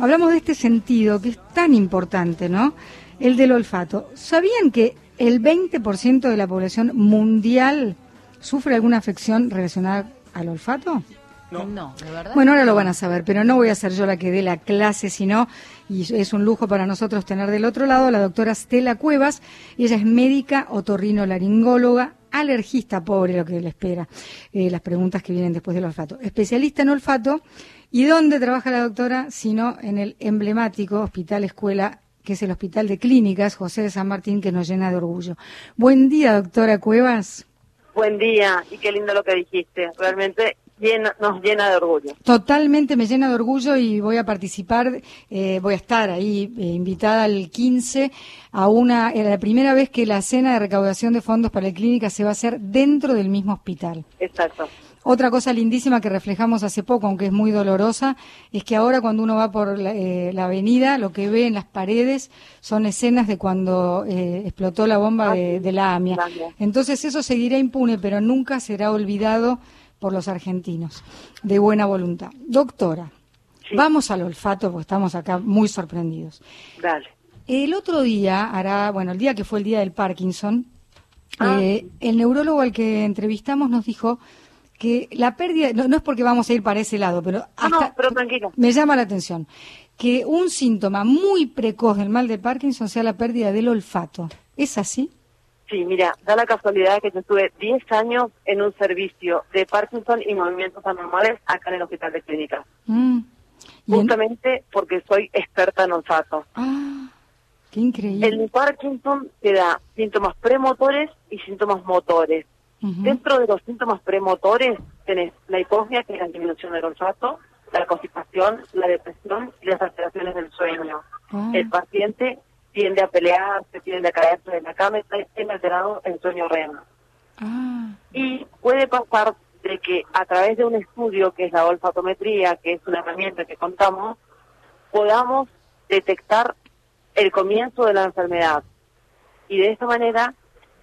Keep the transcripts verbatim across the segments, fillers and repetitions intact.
hablamos de este sentido que es tan importante, ¿no? El del olfato. ¿Sabían que el veinte por ciento de la población mundial sufre alguna afección relacionada al olfato? No, no, de verdad. Bueno, ahora lo van a saber, pero no voy a ser yo la que dé la clase, sino, y es un lujo para nosotros tener del otro lado a la doctora Stella Cuevas. Ella es médica, otorrinolaringóloga, alergista, pobre lo que le espera, eh, las preguntas que vienen después del olfato. Especialista en olfato. ¿Y dónde trabaja la doctora? Sino en el emblemático Hospital Escuela, que es el Hospital de Clínicas José de San Martín, que nos llena de orgullo. Buen día, doctora Cuevas. Buen día, y qué lindo lo que dijiste. Realmente llena, nos llena de orgullo. Totalmente me llena de orgullo y voy a participar, eh, voy a estar ahí eh, invitada al quince a una, era la primera vez que la cena de recaudación de fondos para el clínica se va a hacer dentro del mismo hospital. Exacto. Otra cosa lindísima que reflejamos hace poco, aunque es muy dolorosa, es que ahora cuando uno va por la, eh, la avenida, lo que ve en las paredes son escenas de cuando eh, explotó la bomba de, de la AMIA. Entonces eso seguirá impune, pero nunca será olvidado por los argentinos, de buena voluntad. Doctora, sí. Vamos al olfato, porque estamos acá muy sorprendidos. Dale. El otro día, hará, bueno, el día que fue el día del Parkinson, ah. eh, el neurólogo al que entrevistamos nos dijo que la pérdida, no, no es porque vamos a ir para ese lado, pero hasta no, no, pero tranquilo. Me llama la atención que un síntoma muy precoz del mal de Parkinson sea la pérdida del olfato. ¿Es así? Sí, mira, da la casualidad que yo estuve diez años en un servicio de Parkinson y movimientos anormales acá en el Hospital de Clínicas. Mm. Justamente en... porque soy experta en olfato. Ah, qué increíble. El Parkinson te da síntomas premotores y síntomas motores. Uh-huh. Dentro de los síntomas premotores tenés la hiposmia, que es la disminución del olfato, la constipación, la depresión y las alteraciones del sueño. Uh-huh. El paciente tiende a pelearse, tiende a caerse de la cama, está alterado el sueño R E M. Uh-huh. Y puede pasar de que a través de un estudio que es la olfatometría, que es una herramienta que contamos, podamos detectar el comienzo de la enfermedad. Y de esta manera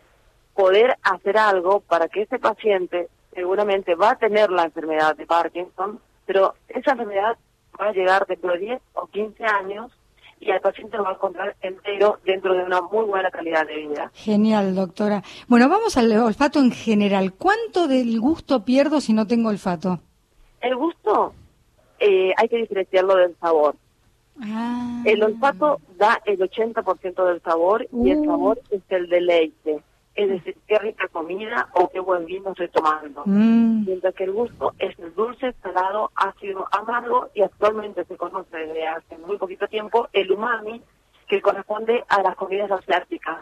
poder hacer algo para que ese paciente seguramente va a tener la enfermedad de Parkinson, pero esa enfermedad va a llegar dentro de diez o quince años y al paciente lo va a encontrar entero dentro de una muy buena calidad de vida. Genial, doctora. Bueno, vamos al olfato en general. ¿Cuánto del gusto pierdo si no tengo olfato? El gusto eh, hay que diferenciarlo del sabor. Ah. El olfato da el ochenta por ciento del sabor uh. y el sabor es el deleite. Es decir, qué rica comida o qué buen vino estoy tomando. Mm. Mientras que el gusto es el dulce, salado, ácido, amargo, y actualmente se conoce desde hace muy poquito tiempo el umami, que corresponde a las comidas asiáticas.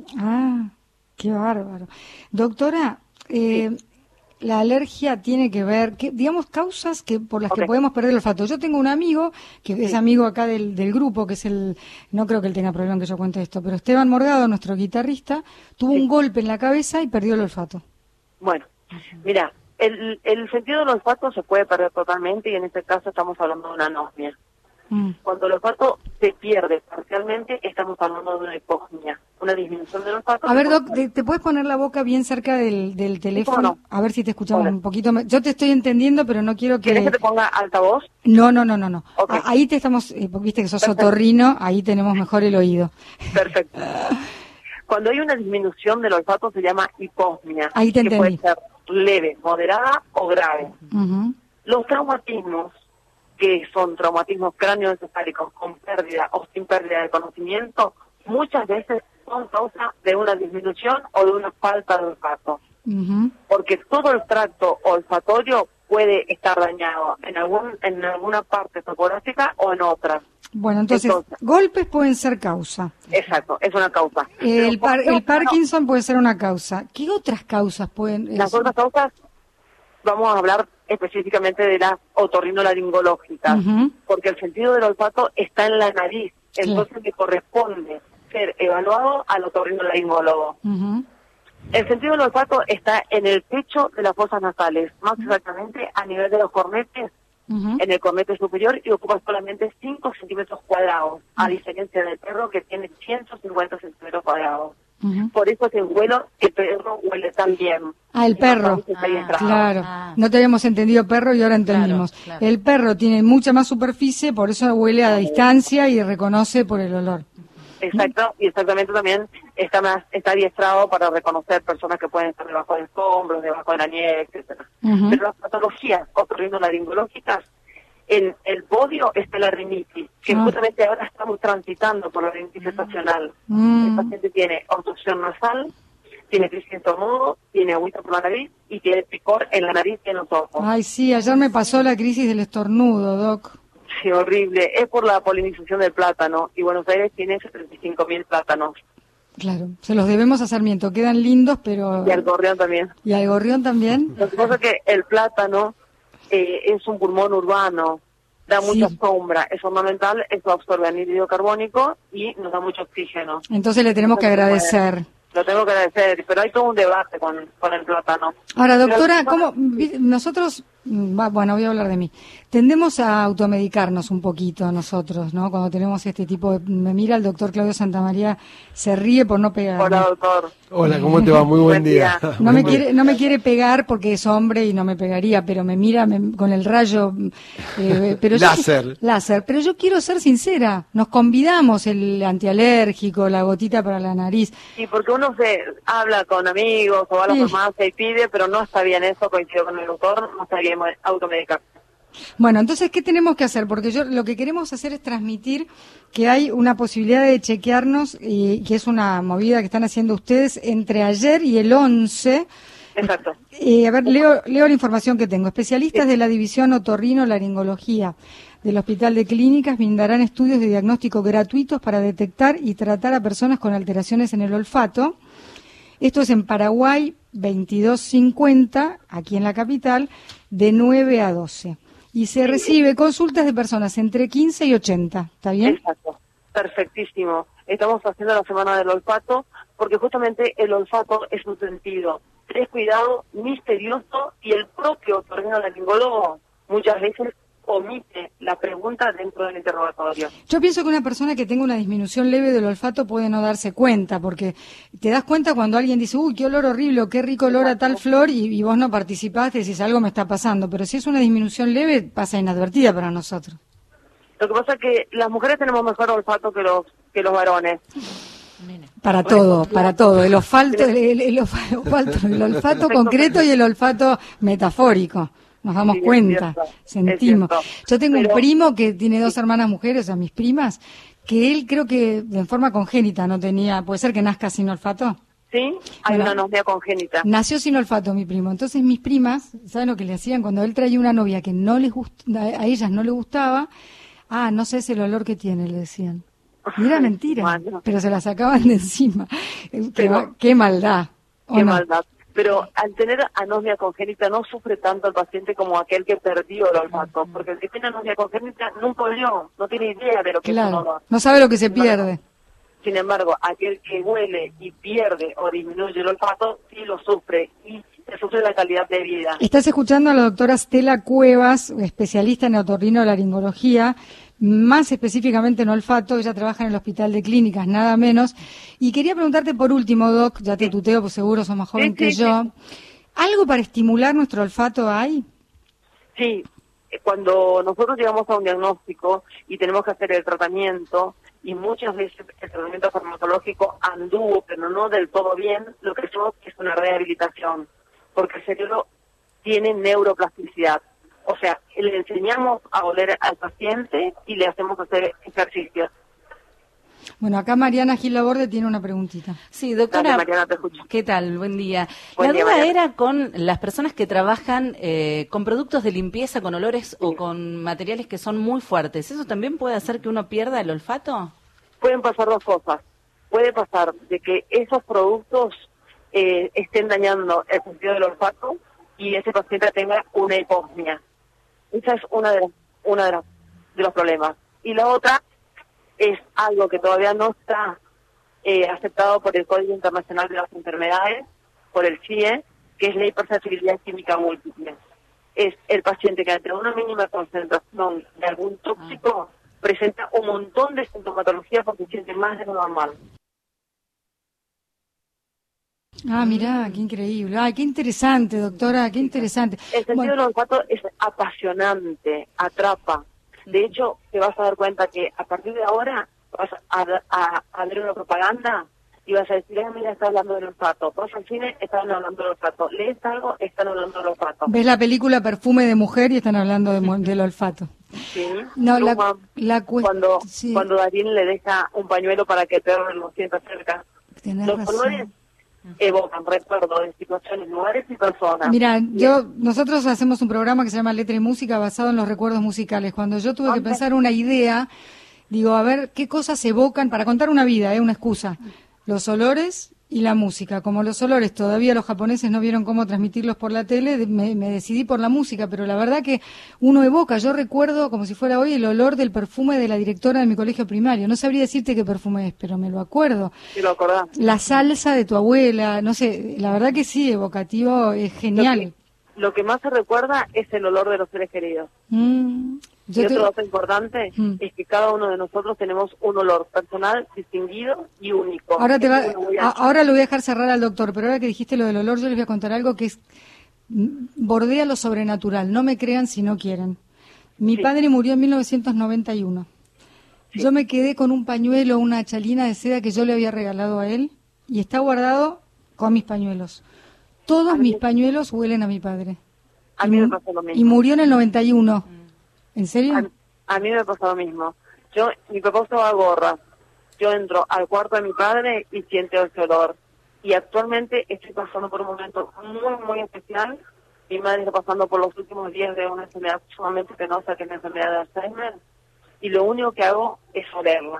Ah, qué bárbaro. Doctora, eh, sí. La alergia tiene que ver, que, digamos, causas que por las okay. que podemos perder el olfato. Yo tengo un amigo, que sí. es amigo acá del, del grupo, que es el, no creo que él tenga problema que yo cuente esto, pero Esteban Morgado, nuestro guitarrista, tuvo sí. un golpe en la cabeza y perdió el olfato. Bueno, mira, el, el sentido del olfato se puede perder totalmente y en este caso estamos hablando de una anosmia. Mm. Cuando el olfato se pierde parcialmente, estamos hablando de una hiposmia, una disminución del olfato. A ver, Doc, ¿te, ¿te puedes poner la boca bien cerca del, del teléfono? No. A ver si te escuchamos Hola. un poquito. Yo te estoy entendiendo, pero no quiero que... ¿Quieres que te ponga altavoz? No, no, no, no. no. Okay. Ahí te estamos, eh, viste que sos Perfecto. otorrino, ahí tenemos mejor el oído. Perfecto. Cuando hay una disminución del olfato se llama hiposmia. Ahí te que entendí. puede ser leve, moderada o grave. Uh-huh. Los traumatismos, que son traumatismos cráneoencefálicos con pérdida o sin pérdida de conocimiento, muchas veces son causa de una disminución o de una falta de olfato. Uh-huh. Porque todo el tracto olfatorio puede estar dañado en algún en alguna parte topográfica o en otra. Bueno, entonces, entonces, golpes pueden ser causa. Exacto, es una causa. El, par, el Parkinson puede ser una causa. ¿Qué otras causas pueden...? Las otras causas, vamos a hablar específicamente de las otorrinolaringológicas, uh-huh. porque el sentido del olfato está en la nariz, entonces claro. le corresponde ser evaluado al otorrinolaringólogo. Uh-huh. El sentido del olfato está en el techo de las fosas nasales, más exactamente a nivel de los cornetes, uh-huh. en el cornete superior, y ocupa solamente cinco centímetros cuadrados, uh-huh. a diferencia del perro que tiene ciento cincuenta centímetros cuadrados. Uh-huh. Por eso es que huelo, el perro huele tan bien. Ah, el perro. Ah, claro. Ah. No te habíamos entendido perro y ahora entendimos. Claro, claro. El perro tiene mucha más superficie, por eso huele a distancia y reconoce por el olor. Exacto, y exactamente también está más está adiestrado para reconocer personas que pueden estar debajo de escombros, debajo de la nieve, etcétera. Uh-huh. Pero las patologías otorrinolaringológicas, en el podio está la rinitis, que Ah. justamente ahora estamos transitando por la rinitis estacional. Mm. El paciente tiene obstrucción nasal, tiene crisis de estornudo, tiene agüita por la nariz y tiene picor en la nariz y en los ojos. Ay, sí, ayer me pasó la crisis del estornudo, Doc. Sí, horrible. Es por la polinización del plátano y Buenos Aires tiene setenta y cinco mil plátanos. Claro, se los debemos a Sarmiento, quedan lindos, pero... Y al gorrión también. ¿Y al gorrión también? Lo que pasa es que el plátano eh, es un pulmón urbano, da Sí. mucha sombra, es fundamental, eso absorbe anhídrido carbónico y nos da mucho oxígeno. Entonces le tenemos que agradecer. Lo tengo que agradecer, pero hay todo un debate con, con el plátano. Ahora, doctora, Pero- ¿cómo vi- nosotros, mm, va, bueno, voy a hablar de mí, tendemos a automedicarnos un poquito nosotros, ¿no? Cuando tenemos este tipo de... Me mira el doctor Claudio Santamaría, se ríe por no pegarme. Hola, doctor. Hola, ¿cómo te va? Muy buen Buen día. día. No me quiere, no me quiere pegar porque es hombre y no me pegaría, pero me mira me- con el rayo, eh, pero yo- Láser. láser. Pero yo quiero ser sincera. Nos convidamos el antialérgico, la gotita para la nariz. Y porque uno se habla con amigos o va a la Sí. farmacia y pide, pero no está bien eso, coincido con el doctor, no está bien automedicar. Bueno, entonces, ¿qué tenemos que hacer? Porque yo lo que queremos hacer es transmitir que hay una posibilidad de chequearnos y que es una movida que están haciendo ustedes entre ayer y el once. Exacto. Eh, a ver, leo, leo la información que tengo. Especialistas de la División Otorrino-Laringología del Hospital de Clínicas brindarán estudios de diagnóstico gratuitos para detectar y tratar a personas con alteraciones en el olfato. Esto es en Paraguay veintidós cincuenta, aquí en la capital, de nueve a doce. Y se recibe consultas de personas entre quince y ochenta. ¿Está bien? Exacto, perfectísimo. Estamos haciendo la semana del olfato porque justamente el olfato es un sentido descuidado, misterioso y el propio otorrinolaringólogo muchas veces omite la pregunta dentro del interrogatorio. Yo pienso que una persona que tenga una disminución leve del olfato puede no darse cuenta, porque te das cuenta cuando alguien dice, uy, qué olor horrible, o qué rico olor a tal flor, y, y vos no participaste y decís, algo me está pasando. Pero si es una disminución leve, pasa inadvertida para nosotros. Lo que pasa es que las mujeres tenemos mejor olfato que los que los varones. Para todo, para todo. El olfato, el, el- el olfato, el olfato concreto y el olfato metafórico. Nos damos Sí, es cuenta, cierto, sentimos. es cierto. Yo tengo Pero- un primo que tiene dos hermanas mujeres, o sea, mis primas, que él creo que de forma congénita no tenía, puede ser que nazca sin olfato. ¿Sí? Hay Bueno. una anosmia congénita. Nació sin olfato mi primo. Entonces mis primas, ¿saben lo que le hacían? Cuando él traía una novia que no les gust- a ellas no le gustaba, ah, no sé, es el olor que tiene, le decían. Y era mentira, Bueno. pero se la sacaban de encima. Eh, Qué, Pero- ma- qué maldad. ¿o Qué no? maldad. Pero al tener anosmia congénita no sufre tanto el paciente como aquel que perdió el olfato, porque el que tiene anosmia congénita nunca olió, no tiene idea de lo que es un Claro, olor. no sabe lo que se pierde. Sin embargo, aquel que huele y pierde o disminuye el olfato, sí lo sufre y se sufre la calidad de vida. Estás escuchando a la doctora Stella Cuevas, especialista en otorrinolaringología, más específicamente en olfato. Ella trabaja en el Hospital de Clínicas, nada menos. Y quería preguntarte por último, Doc, ya te Sí. tuteo, pues seguro sos más joven Sí, que sí, yo. sí. ¿Algo para estimular nuestro olfato hay? Sí, eh, cuando nosotros llegamos a un diagnóstico y tenemos que hacer el tratamiento, y muchas veces el tratamiento farmacológico anduvo, pero no del todo bien, lo que hacemos es una rehabilitación, porque el cerebro tiene neuroplasticidad. O sea, le enseñamos a oler al paciente y le hacemos hacer ejercicios. Bueno, acá Mariana Gil Laborde tiene una preguntita. Sí, doctora. Dale, Mariana, te escucho. ¿Qué tal? Buen día. Buen la día, duda Mariana. era con las personas que trabajan eh, con productos de limpieza, con olores o con materiales que son muy fuertes. ¿Eso también puede hacer que uno pierda el olfato? Pueden pasar dos cosas. Puede pasar de que esos productos eh, estén dañando el sentido del olfato y ese paciente tenga una hiposmia. Esa es una de las, una de, las, de los problemas. Y la otra es algo que todavía no está eh, aceptado por el Código Internacional de las Enfermedades, por el C I E, que es la hipersensibilidad química múltiple. Es el paciente que ante una mínima concentración de algún tóxico presenta un montón de sintomatología porque siente más de lo normal. Ah, mirá, qué increíble. Ay, qué interesante, doctora, qué interesante. El sentido Bueno, del olfato es apasionante, atrapa. De hecho, te vas a dar cuenta que a partir de ahora vas a, a, a ver una propaganda y vas a decir, ah, mira, está hablando del olfato. Vas al cine, están hablando del olfato. Lees algo, están hablando del olfato. ves la película Perfume de Mujer y están hablando de, mo- del olfato. Sí. No, la, Pluma, la cuest- cuando, sí, cuando Darín le deja un pañuelo para que Perro lo sienta cerca. tenés Los razón. colores evocan recuerdos de situaciones, lugares y personas. Mira, yo nosotros hacemos un programa que se llama Letra y Música basado en los recuerdos musicales. Cuando yo tuve que pensar una idea, digo, a ver, ¿qué cosas evocan para contar una vida, eh, una excusa? Los olores y la música. Como los olores todavía los japoneses no vieron cómo transmitirlos por la tele, me, me decidí por la música, pero la verdad que uno evoca, yo recuerdo como si fuera hoy el olor del perfume de la directora de mi colegio primario. No sabría decirte qué perfume es, pero me lo acuerdo. Si lo acordás. La salsa de tu abuela, no sé, la verdad que sí, evocativo, es genial. Lo que, lo que más se recuerda es el olor de los seres queridos. Mm, yo y te- otro dato importante Mm. es que cada uno de nosotros tenemos un olor personal, distinguido y único. Ahora te va, Es una muy a- ancha. ahora lo voy a dejar cerrar al doctor, pero ahora que dijiste lo del olor, yo les voy a contar algo que es mm, bordea lo sobrenatural. No me crean si no quieren. Mi Sí. padre murió en mil novecientos noventa y uno. Sí. Yo me quedé con un pañuelo, una chalina de seda que yo le había regalado a él y está guardado con mis pañuelos. Todos A mí- mis pañuelos huelen a mi padre. A Y mí me mu- pasó lo Y mismo. murió en el noventa y uno. ¿En serio? A, a mí me pasó lo mismo. Yo, mi papá usaba gorra. Yo entro al cuarto de mi padre y siento ese olor. Y actualmente estoy pasando por un momento muy, muy especial. Mi madre está pasando por los últimos días de una enfermedad sumamente penosa, que es la enfermedad de Alzheimer. Y lo único que hago es olerla.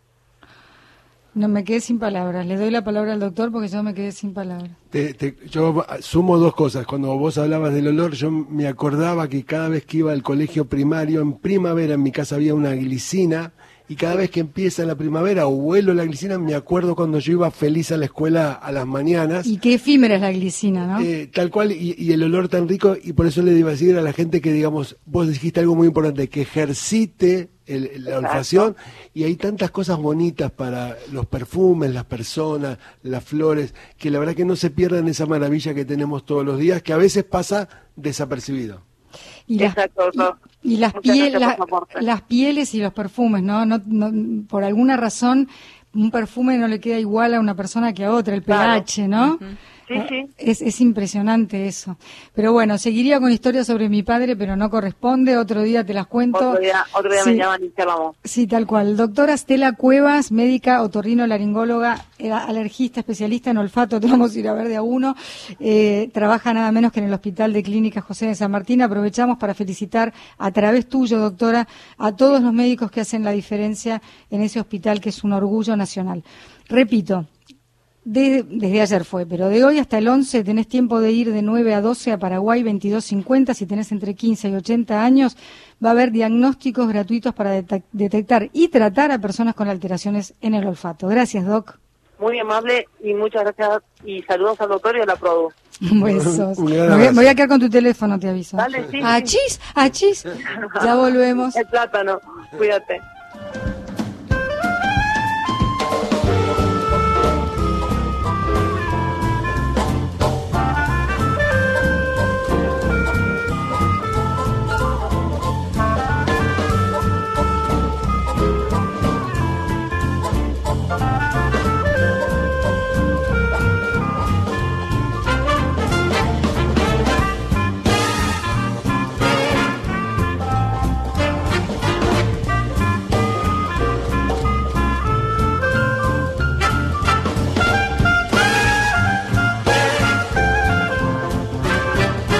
No, me quedé sin palabras. Le doy la palabra al doctor porque yo me quedé sin palabras. Te- te- yo sumo dos cosas. Cuando vos hablabas del olor, yo me acordaba que cada vez que iba al colegio primario, en primavera en mi casa había una glicina, y cada vez que empieza la primavera o huelo la glicina, me acuerdo cuando yo iba feliz a la escuela a las mañanas. Y qué efímera es la glicina, ¿no? Eh, tal cual, y, y el olor tan rico, y por eso le iba a decir a la gente que, digamos, vos dijiste algo muy importante, que ejercite el- la Exacto. olfacción, y hay tantas cosas bonitas para los perfumes, las personas, las flores, que la verdad que no se pierdan esa maravilla que tenemos todos los días, que a veces pasa desapercibido. Y las, Exacto, doctor. y, y las, Muchas piel- gracias la- por su aporte. las pieles y los perfumes, ¿no? No, no- por alguna razón, un perfume no le queda igual a una persona que a otra, el Claro. pH, ¿no? Sí, sí. Es, es impresionante eso. Pero bueno, seguiría con historias sobre mi padre, pero no corresponde. Otro día te las cuento. Otro día, otro día Sí. me llaman y charlamos. Sí, tal cual. Doctora Estela Cuevas, médica, otorrino-laringóloga, eh, alergista, especialista en olfato, te vamos a ir a ver de a uno. Eh, trabaja nada menos que en el Hospital de Clínica José de San Martín. Aprovechamos para felicitar a través tuyo, doctora, a todos los médicos que hacen la diferencia en ese hospital, que es un orgullo nacional. Repito, desde, desde ayer fue, pero de hoy hasta el once tenés tiempo de ir de nueve a doce a Paraguay veintidós cincuenta. Si tenés entre quince y ochenta años, va a haber diagnósticos gratuitos para detec- detectar y tratar a personas con alteraciones en el olfato. Gracias, Doc. Muy amable y muchas gracias y saludos al doctor y a la produ. Besos. Un Me gran voy, abrazo. me voy a quedar con tu teléfono, te aviso. Dale, sí, sí. Achis, achis. Ya volvemos. El plátano, cuídate.